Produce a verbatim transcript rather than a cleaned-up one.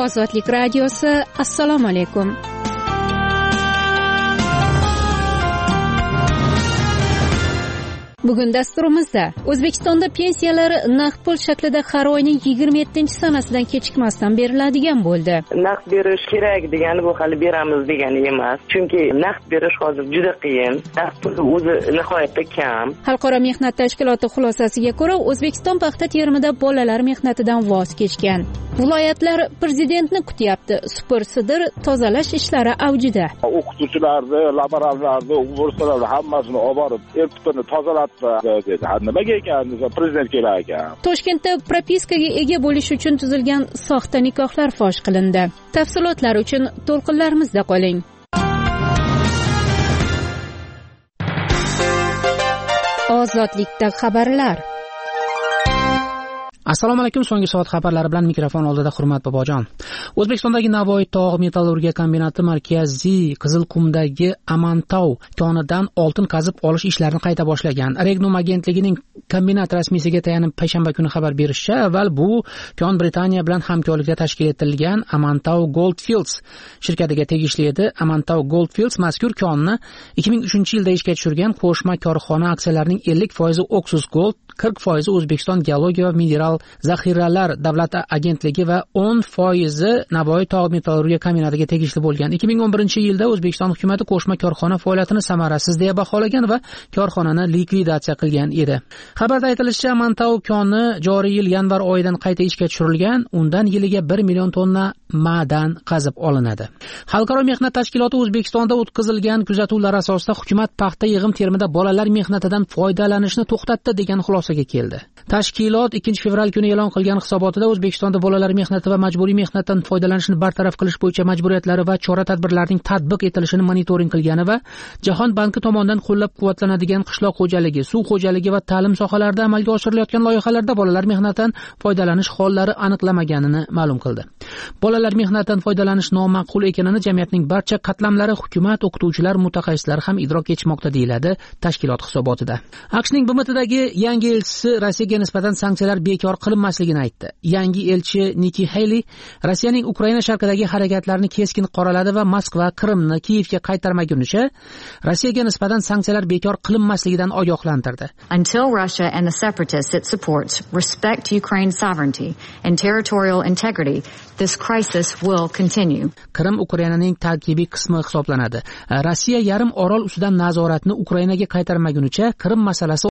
Ozodlik radiosi. Assalomu alaykum. Bugun dasturimizda O'zbekistonda pensiyalar naqd pul shaklida har oyning yigirma yettinchi sanasidan kechikmasdan beriladigan bo'ldi. Naqd berish kerak degani bu hali beramiz degani emas. Chunki naqd berish hozir juda qiyin. Naqd pul o'zi nihoyatda kam. Xalqaro mehnat tashkiloti xulosasiga ko'ra, O'zbekiston paxta terimida bolalar mehnatidan voz kechgan. Viloyatlar prezidentni kutyapti. Super-sidir tozalash ishlari avjida. O'qituvchilarni, laborantlarni, o'quvchilarni hammasini olib borib, ertani tozalatdi dedi. Nimaga ekan? Prezident kelar ekan. Toshkentda propiskaga ega bo'lish uchun tuzilgan soxta nikohlar fosh qilindi. Tafsilotlar uchun to'lqinlarimizda qoling. Ozodlikda xabarlar. Assalomu alaykum. So'nggi soat xabarlari bilan mikrofon oldida Hurmat Bobojon. O'zbekistondagi Navoiy tog' metallurgiya kombinati markaziy Qizilqumdagi Amantau konidan oltin qazib olish ishlarini qayta boshlagan. Regnum agentligining kombinat rasmiysiga tayanib payshanba kuni xabar berishicha, avval bu kon Britaniya bilan hamkorlikda tashkil etilgan Amantau Goldfields shirkatiga tegishli edi. Amantau Goldfields mazkur konni ikki ming uchinchi yilda ishga tushirgan qo'shma korxona aksiyalarining ellik foizi Oxus Gold, qirq foizi O'zbekiston geologiya va mineral zaxiralar davlat agentligi va o'n foizi Navoiy tog' metallurgiya kombinatiga tegishli bo'lgan. ikki ming o'n birinchi yilda O'zbekiston hukumatı qo'shma korxona faoliyatini samarasiz deya baholagan va korxonani likvidatsiya qilgan edi. Xabarda aytilishicha, Amantau koni joriy yil yanvar oyidan qayta ishga tushirilgan, undan yiliga bir million tonna ma'dan qazib olinadi. Xalqaro mehnat tashkiloti O'zbekistonda o'tkazilgan kuzatuvlar asosida hukumat paxta yig'im terimida bolalar mehnatidan foydalanishni to'xtatdi degan xulosaga keldi. Tashkilot ikkinchi fevral kuni e'lon qilgan hisobotida O'zbekistonda bolalar mehnati va majburiy mehnatdan foydalanishni bartaraf qilish bo'yicha majburiyatlari va chora-tadbirlarning tatbiq etilishini monitoring qilgani va Jahon banki tomonidan qo'llab-quvvatlanadigan qishloq xo'jaligi, suv xo'jaligi va ta'lim sohalarida amalga oshirilayotgan loyihalarda bolalar mehnatidan foydalanish hollari aniqlamaganini ma'lum qildi. Bolalar mehnatidan foydalanish nomaqbul ekanini jamiyatning barcha qatlamlari, hukumat, o'qituvchilar, mutaxassislar ham idrok etishmoqda deyiladi tashkilot hisobotida. AQShning B M Tdagi yangi elchisi Rossiyaga nisbatan sanksiyalar bekor qilinmasligini aytdi. Yangi elchi Nikki Haley Rossiyaning Ukraina sharqidagi harakatlarini keskin qoraladi va Moskva Qrimni Kiyevga qaytarmagunicha Rossiyaga nisbatan sanksiyalar bekor qilinmasligidan ogohlantirdi. Until Russia and the separatists it supports respect Ukraine's sovereignty and territorial integrity, this crisis will continue. Qrim Ukrainaning tarkibiy qismi hisoblanadi. Rossiya yarim orol ustidan nazoratni Ukrainaga qaytarmagunicha Qrim masalasi